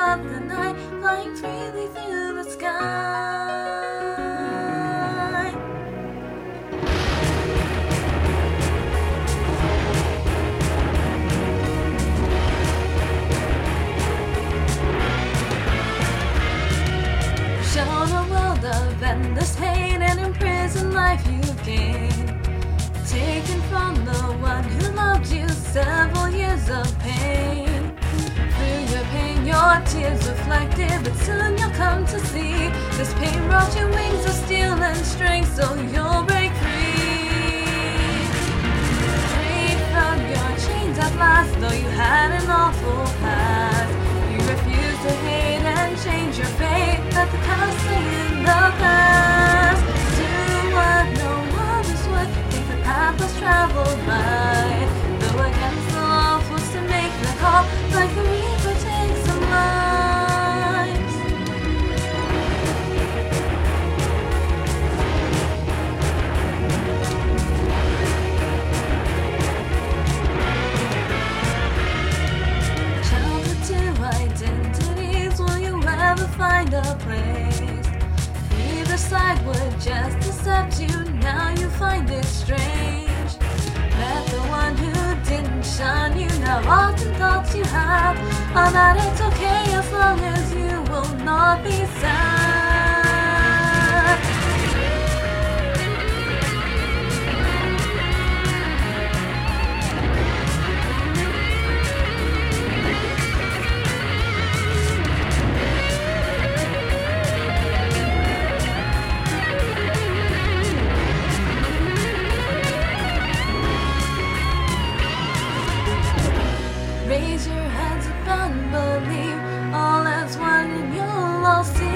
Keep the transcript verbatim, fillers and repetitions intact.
of the night, flying freely through the sky. Shown a world of endless hate and imprisoned life you've gained, taken from the one who loved you, several years of pain. Through your pain, your tears reflected, but soon you'll come to see this pain brought you wings of steel and strength, so you'll break free. Free from your chains at last, though you had an awful past. You refused to hate and change your fate, let the past stay in the past. Do what no others would, take the path less traveled by. Though against the law, forced to make the call, like the reaper takes some lives. Childhood to identities, will you ever find a place? Either side would just accept you, now you find it strange that the one who didn't shun you now often thoughts you have are that it's okay as long as you will not be sad. Raise your heads up and believe all is one, and you'll all see